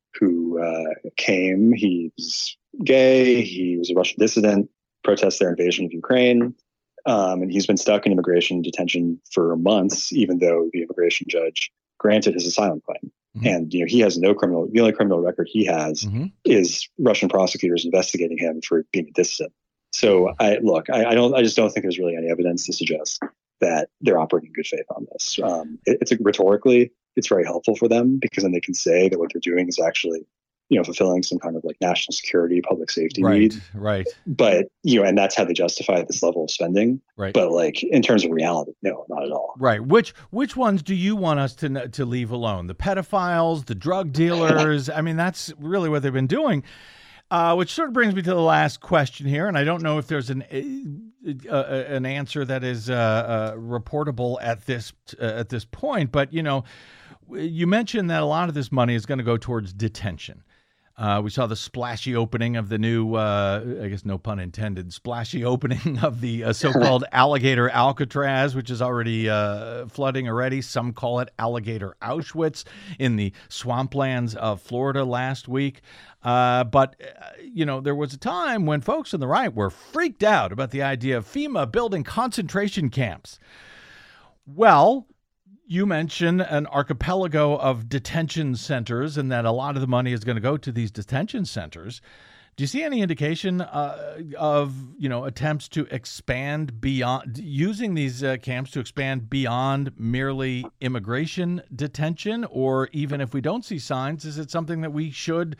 G: who uh, came. He was gay. He was a Russian dissident, protest their invasion of Ukraine, um, and he's been stuck in immigration detention for months, even though the immigration judge granted his asylum claim. Mm-hmm. And you know he has no criminal. The only criminal record he has mm-hmm. is Russian prosecutors investigating him for being a dissident. So I look, I, I don't, I just don't think there's really any evidence to suggest that they're operating in good faith on this. Um, it, it's a, rhetorically, it's very helpful for them because then they can say that what they're doing is actually, you know, fulfilling some kind of like national security, public safety
C: right,
G: need.
C: Right.
G: But you know, and that's how they justify this level of spending.
C: Right.
G: But like in terms of reality, no, not at all.
C: Right. Which which ones do you want us to to leave alone? The pedophiles, the drug dealers. I mean, that's really what they've been doing. Uh, which sort of brings me to the last question here, and I don't know if there's an uh, an answer that is uh, uh, reportable at this uh, at this point. But you know, you mentioned that a lot of this money is going to go towards detention. Uh, we saw the splashy opening of the new, uh, I guess no pun intended, splashy opening of the uh, so-called alligator Alcatraz, which is already uh, flooding already. Some call it alligator Auschwitz in the swamplands of Florida last week. Uh, but, uh, you know, there was a time when folks on the right were freaked out about the idea of FEMA building concentration camps. Well, you mentioned an archipelago of detention centers and that a lot of the money is going to go to these detention centers. Do you see any indication uh, of, you know, attempts to expand beyond, using these uh, camps to expand beyond merely immigration detention? Or even if we don't see signs, is it something that we should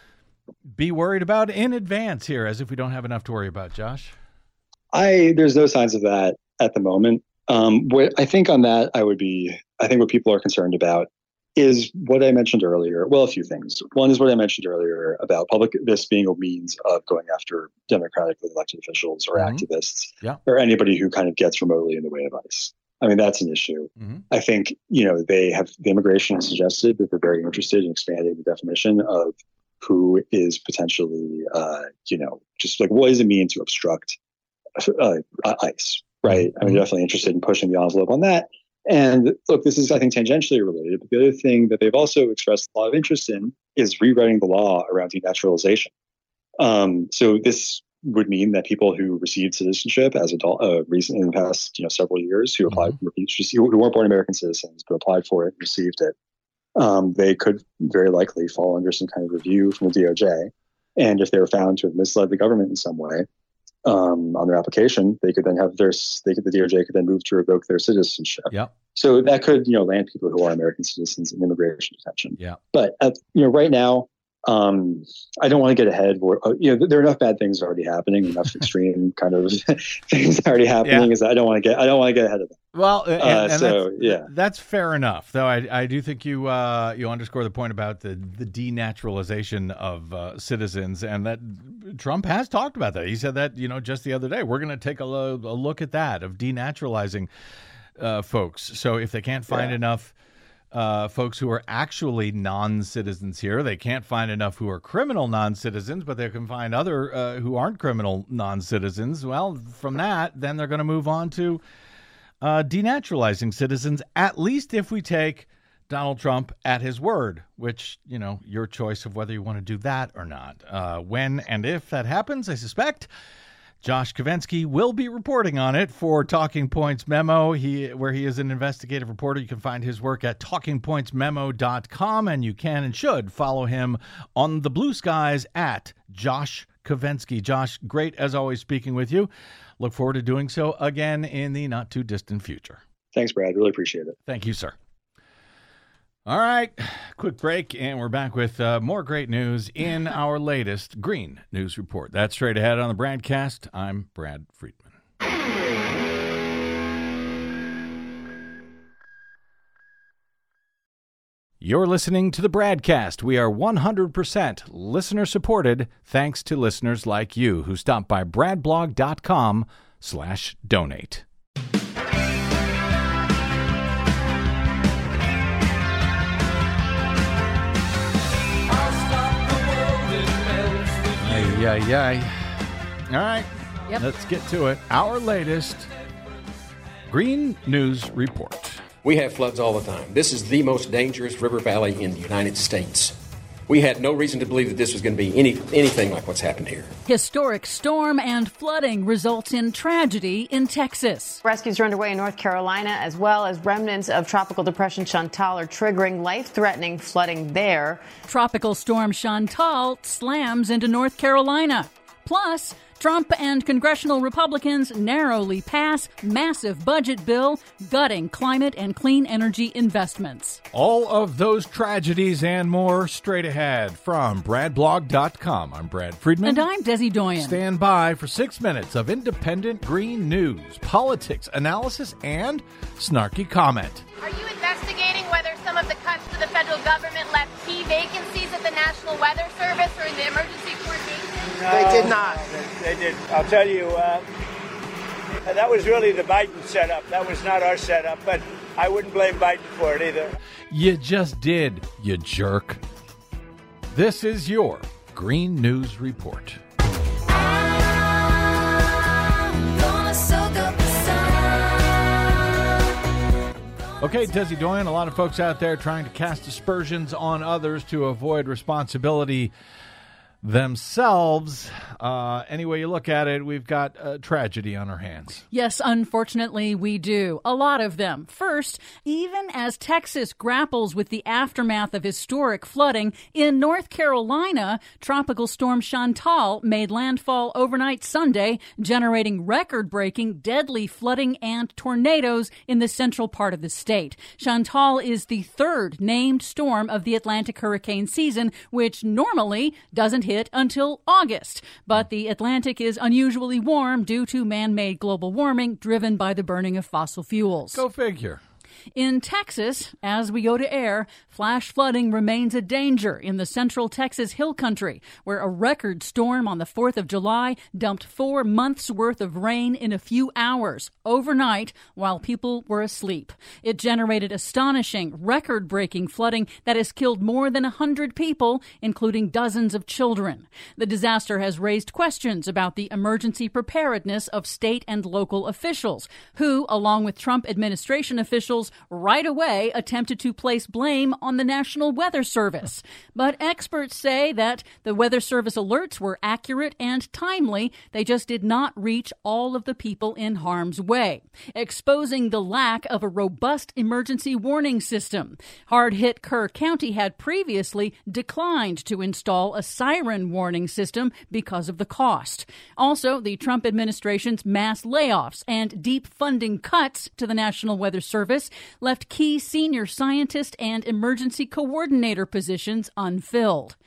C: be worried about in advance here, as if we don't have enough to worry about, Josh?
G: I there's no signs of that at the moment. Um, what I think on that, I would be, I think what people are concerned about is what I mentioned earlier. Well, a few things. One is what I mentioned earlier about public, this being a means of going after democratically elected officials or mm-hmm. activists
C: yeah.
G: or anybody who kind of gets remotely in the way of ICE. I mean, that's an issue. Mm-hmm. I think, you know, they have, the immigration has suggested that they're very interested in expanding the definition of who is potentially, uh, you know, just like what does it mean to obstruct uh, ICE? Right. I mean, they're definitely interested in pushing the envelope on that. And look, this is, I think, tangentially related. But the other thing that they've also expressed a lot of interest in is rewriting the law around denaturalization. Um, so this would mean that people who received citizenship as adult, uh, recent in the past, you know, several years, who applied mm-hmm. for, who weren't born American citizens but applied for it and received it, um, they could very likely fall under some kind of review from the D O J. And if they were found to have misled the government in some way, Um, on their application, they could then have their, they could, the D O J could then move to revoke their citizenship.
C: Yeah.
G: So that could, you know, land people who are American citizens in immigration detention.
C: Yeah.
G: But, at, you know, right now, um, I don't want to get ahead. Where, uh, you know, there are enough bad things already happening, enough extreme kind of things already happening. Yeah. Is that I don't want to get, I don't want to get ahead of them.
C: Well, and,
G: uh,
C: and
G: so
C: that's,
G: yeah,
C: that's fair enough. Though I, I do think you, uh, you underscore the point about the the denaturalization of uh, citizens, and that Trump has talked about that. He said that, you know, just the other day, we're going to take a, lo- a look at that of denaturalizing uh, folks. So if they can't find
G: yeah.
C: enough uh, folks who are actually non-citizens here. They can't find enough who are criminal non-citizens, but they can find other uh, who aren't criminal non-citizens. Well, from that, then they're going to move on to uh, denaturalizing citizens, at least if we take Donald Trump at his word, which, you know, your choice of whether you want to do that or not. Uh, when and if that happens, I suspect Josh Kovensky will be reporting on it for Talking Points Memo, he, where he is an investigative reporter. You can find his work at talking points memo dot com, and you can and should follow him on the blue skies at Josh Kovensky. Josh, great as always speaking with you. Look forward to doing so again in the not too distant future.
G: Thanks, Brad. Really appreciate it.
C: Thank you, sir. All right, quick break, and we're back with uh, more great news in our latest Green News Report. That's straight ahead on the Bradcast. I'm Brad Friedman. You're listening to the Bradcast. We are one hundred percent listener-supported thanks to listeners like you who stop by bradblog.com slash donate. Yeah, yeah. All right, yep. Let's get to it. Our latest Green News Report.
H: We have floods all the time. This is the most dangerous river valley in the United States. We had no reason to believe that this was going to be any anything like what's happened here.
E: Historic storm and flooding results in tragedy in Texas.
I: Rescues are underway in North Carolina, as well as remnants of Tropical Depression Chantal are triggering life-threatening flooding there.
E: Tropical Storm Chantal slams into North Carolina. Plus, Trump and congressional Republicans narrowly pass massive budget bill gutting climate and clean energy investments.
C: All of those tragedies and more straight ahead from bradblog dot com. I'm Brad Friedman.
E: And I'm Desi Doyen.
C: Stand by for six minutes of independent green news, politics, analysis, and snarky comment.
J: Are you investigating whether some of the cuts to the federal government left key vacancies at the National Weather Service or in the emergency coordination?
K: No, they did not. They, they did. I'll tell you, uh, that was really the Biden setup. That was not our setup, but I wouldn't blame Biden for it either.
C: You just did, you jerk. This is your Green News Report. Okay, Desi Doyen, a lot of folks out there trying to cast aspersions on others to avoid responsibility themselves. Uh, any way you look at it, we've got a tragedy on our hands.
E: Yes, unfortunately, we do. A lot of them. First, even as Texas grapples with the aftermath of historic flooding, in North Carolina, Tropical Storm Chantal made landfall overnight Sunday, generating record-breaking, deadly flooding and tornadoes in the central part of the state. Chantal is the third named storm of the Atlantic hurricane season, which normally doesn't hit until August. But the Atlantic is unusually warm due to man-made global warming driven by the burning of fossil fuels.
C: Go figure.
E: In Texas, as we go to air, flash flooding remains a danger in the central Texas hill country, where a record storm on the fourth of July dumped four months' worth of rain in a few hours, overnight, while people were asleep. It generated astonishing, record-breaking flooding that has killed more than one hundred people, including dozens of children. The disaster has raised questions about the emergency preparedness of state and local officials, who, along with Trump administration officials, right away attempted to place blame on the National Weather Service. But experts say that the Weather Service alerts were accurate and timely. They just did not reach all of the people in harm's way, exposing the lack of a robust emergency warning system. Hard-hit Kerr County had previously declined to install a siren warning system because of the cost. Also, the Trump administration's mass layoffs and deep funding cuts to the National Weather Service left key senior scientist and emergency coordinator positions unfilled.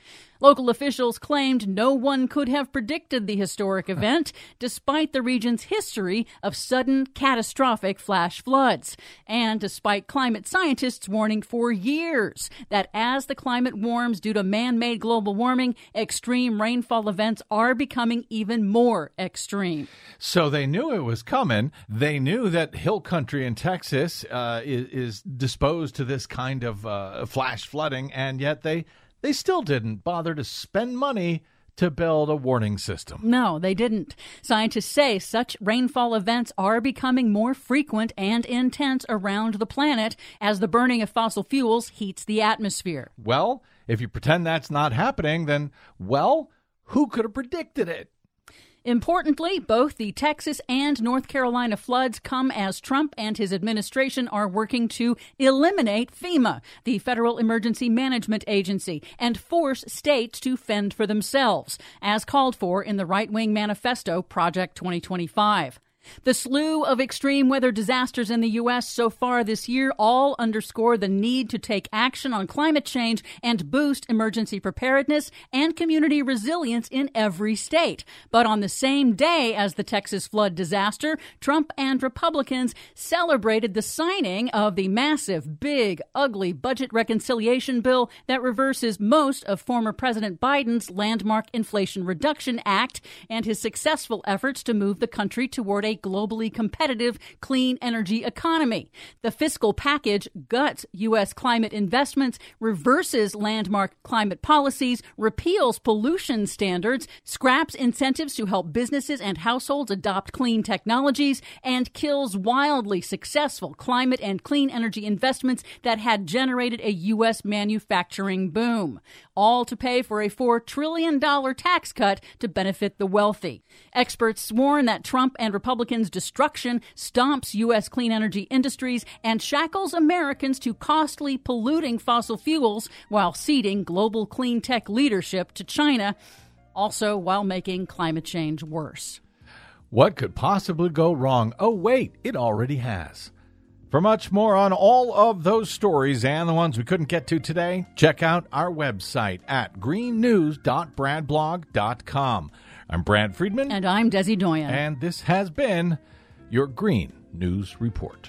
E: Local officials claimed no one could have predicted the historic event, despite the region's history of sudden, catastrophic flash floods, and despite climate scientists warning for years that as the climate warms due to man-made global warming, extreme rainfall events are becoming even more extreme.
C: So they knew it was coming. They knew that hill country in Texas uh, is, is disposed to this kind of uh, flash flooding, and yet they they still didn't bother to spend money to build a warning system.
E: No, they didn't. Scientists say such rainfall events are becoming more frequent and intense around the planet as the burning of fossil fuels heats the atmosphere.
C: Well, if you pretend that's not happening, then, well, who could have predicted it?
E: Importantly, both the Texas and North Carolina floods come as Trump and his administration are working to eliminate FEMA, the Federal Emergency Management Agency, and force states to fend for themselves, as called for in the right-wing manifesto Project twenty twenty-five. The slew of extreme weather disasters in the U S so far this year all underscore the need to take action on climate change and boost emergency preparedness and community resilience in every state. But on the same day as the Texas flood disaster, Trump and Republicans celebrated the signing of the massive, big, ugly budget reconciliation bill that reverses most of former President Biden's landmark Inflation Reduction Act and his successful efforts to move the country toward a globally competitive clean energy economy. The fiscal package guts U S climate investments, reverses landmark climate policies, repeals pollution standards, scraps incentives to help businesses and households adopt clean technologies, and kills wildly successful climate and clean energy investments that had generated a U S manufacturing boom. All to pay for a four trillion dollars tax cut to benefit the wealthy. Experts warn that Trump and Republicans destruction stomps U S clean energy industries and shackles Americans to costly, polluting fossil fuels while ceding global clean tech leadership to China, also while making climate change worse.
C: What could possibly go wrong? Oh, wait, it already has. For much more on all of those stories and the ones we couldn't get to today, check out our website at green news dot brad blog dot com. I'm Brad Friedman.
E: And I'm Desi Doyen.
C: And this has been your Green News Report.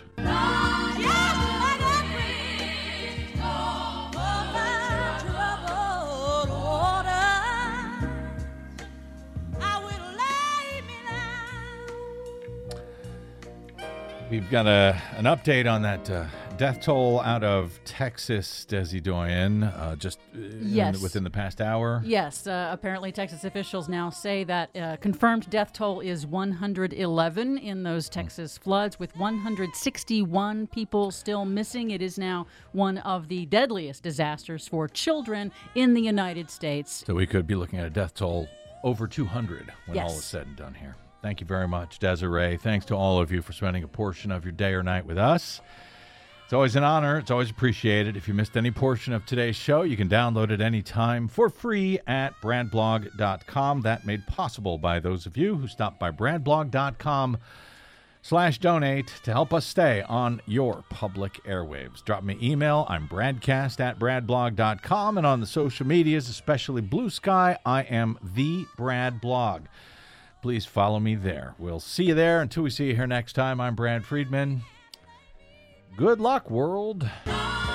C: We've got a, an update on that uh, death toll out of Texas, Desi Doyen, uh, just uh,
E: yes.
C: in, within the past hour.
E: Yes. Uh, apparently, Texas officials now say that uh, confirmed death toll is one hundred eleven in those Texas floods, with one hundred sixty-one people still missing. It is now one of the deadliest disasters for children in the United States.
C: So we could be looking at a death toll over two hundred when
E: yes.
C: all is said and done here. Thank you very much, Desiree. Thanks to all of you for spending a portion of your day or night with us. It's always an honor. It's always appreciated. If you missed any portion of today's show, you can download it anytime for free at brad blog dot com. That made possible by those of you who stopped by brad blog dot com slash donate to help us stay on your public airwaves. Drop me an email. I'm bradcast at brad blog dot com. And on the social medias, especially Blue Sky, I am the Brad Blog. Please follow me there. We'll see you there. Until we see you here next time, I'm Brad Friedman. Good luck, world.